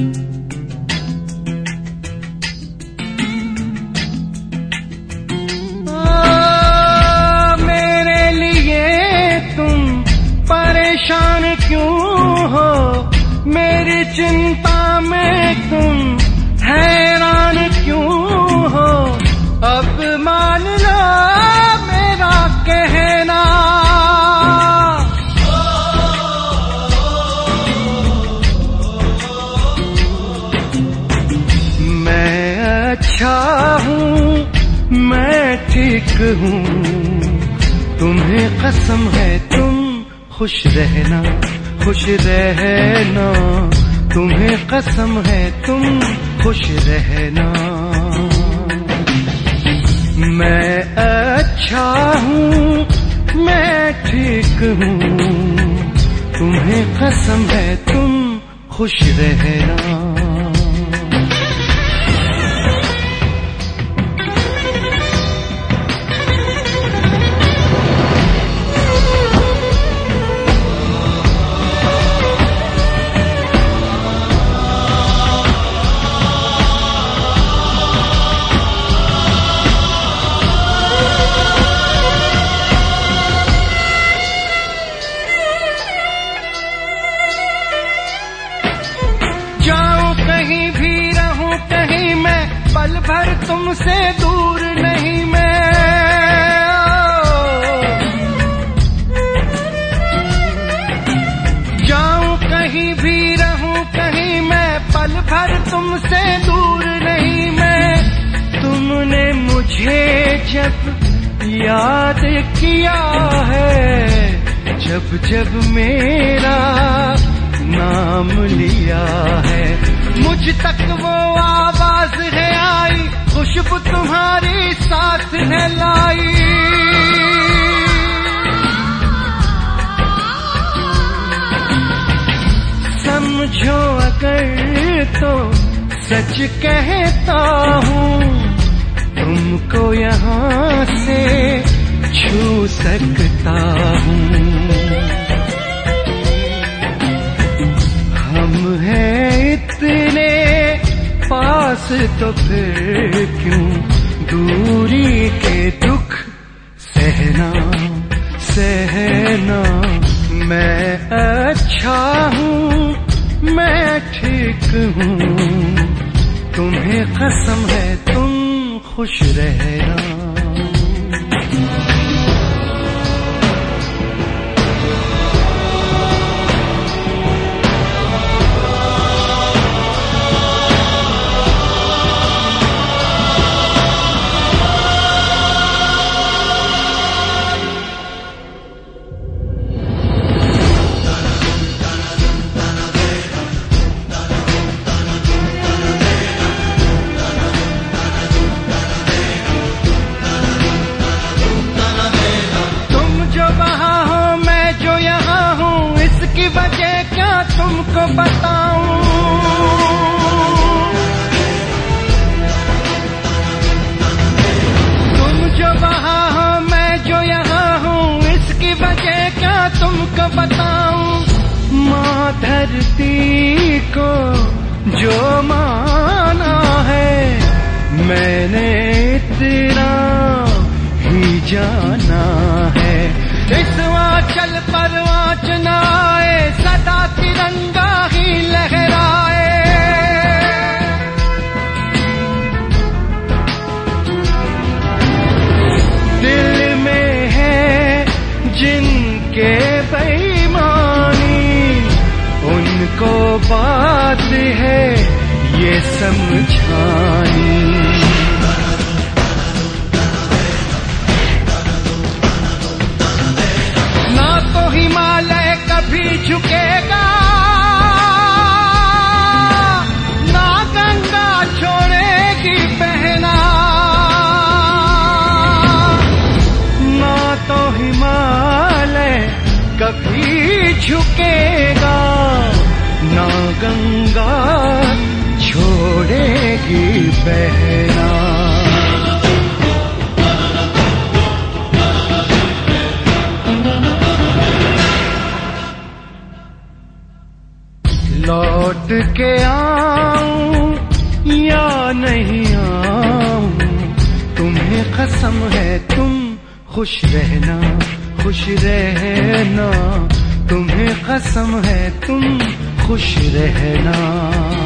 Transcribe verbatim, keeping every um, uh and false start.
चिंता में तुम हैरान क्यों हो? अब मान लो मेरा कहना। मैं अच्छा हूँ, मैं ठीक हूँ, तुम्हें कसम है तुम खुश रहना, खुश रहना, तुम्हें कसम है तुम खुश रहना। मैं अच्छा हूँ, मैं ठीक हूँ, तुम्हें कसम है तुम खुश रहना। पल भर तुमसे दूर नहीं मैं, जाऊं कहीं भी रहूं कहीं मैं, पल भर तुमसे दूर नहीं मैं। तुमने मुझे जब याद किया है, जब जब मेरा नाम लिया है, मुझ तक वो आवाज है आई, खुशबू तुम्हारी साथ है लाई। समझो अगर तो सच कहता हूँ, तुमको यहाँ से छू सकता हूँ। हम हैं इतने पास तो फिर क्यों दूरी के दुख सहना सहना। मैं अच्छा हूँ, मैं ठीक हूँ, तुम्हें कसम है तुम खुश रहना। तुमको बताऊं, तुम जो वहाँ हो मैं जो यहाँ हूँ, इसकी वजह क्या तुमको बताऊं। माँ धरती को जो माना है, मैंने इतना ही जाना है। इस आंचल पर आँच न आए, सदा तिरंगा ही लहराए। दिल में है जिनके बेईमानी, उनको बात है ये समझानी। हिमालय कभी झुकेगा, ना गंगा छोड़ेगी बहना, ना तो हिमालय कभी झुकेगा, ना गंगा छोड़ेगी बहना। लौट के आऊं या नहीं आऊं, तुम्हें कसम है तुम खुश रहना, खुश रहना, तुम्हें कसम है तुम खुश रहना।